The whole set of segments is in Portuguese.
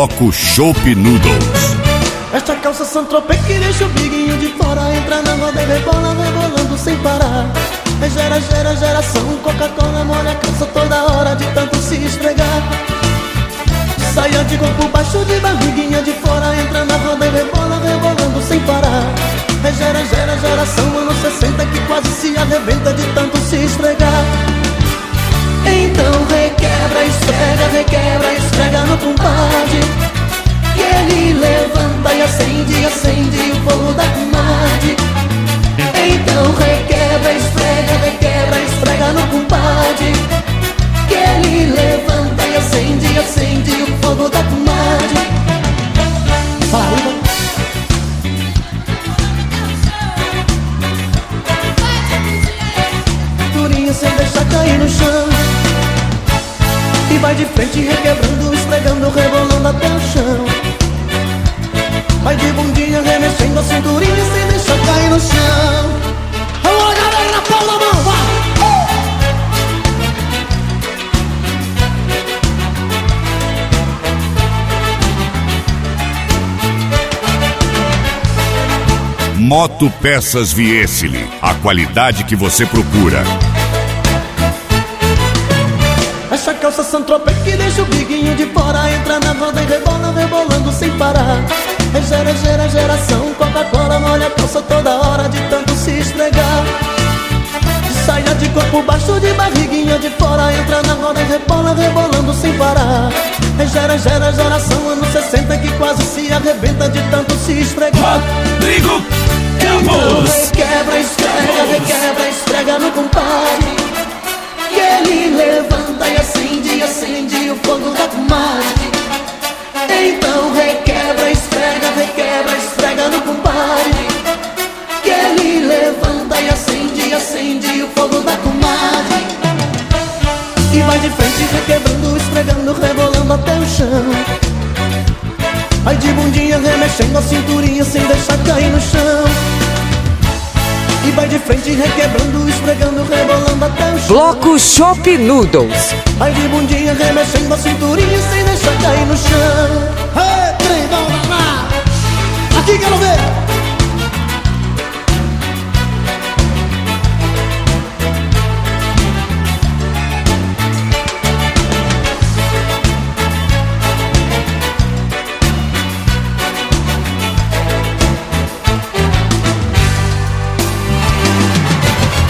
Bloco Chopp Noodles. Esta calça Saint-Tropez que deixa o biguinho de fora, entra na roda e rebola, rebolando sem parar. É geração, Coca-Cola molha a calça toda hora de tanto se esfregar. Saia de corpo baixo, de barriguinha de fora, entra na roda e rebola, rebolando sem parar. É geração, anos 60 que quase se arrebenta de tanto se esfregar. Então requebra, esfrega no compadre, que ele levanta e acende o fogo da comadre. Então requebra, esfrega no compadre, que ele levanta e acende o fogo da comadre. Fala, durinha sem deixar cair no chão, e vai de frente requebrando, esfregando, rebolando até o chão. Vai de bundinha remexendo a cinturinha sem deixar cair no chão. Alô, galera, na palma da mão, vai! Moto Peças Viescili, a qualidade que você procura. Essa calça Saint-Tropez que deixa o biguinho de fora, entra na roda e rebola, rebolando sem parar. É geração, Coca-Cola molha a calça toda hora de tanto se esfregar. Saia de corpo baixo, de barriguinha de fora, entra na roda e rebola, rebolando sem parar. É geração, anos 60 que quase se arrebenta de tanto se esfregar. Rodrigo Então requebra, esfrega no compadre, que ele levanta e acende o fogo da comadre. Então requebra, esfrega no compadre, que ele levanta e acende o fogo da comadre. E vai de frente requebrando, esfregando, rebolando até o chão. Vai de bundinha remexendo a cinturinha sem deixar cair no chão. E vai de frente requebrando, esfregando, rebolando até o chão. Bloco Chopp Noodles. Vai de bundinha remexendo a cinturinha sem deixar cair no chão. Ei, treinão danado, aqui quero ver.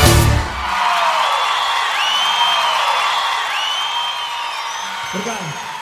Obrigado.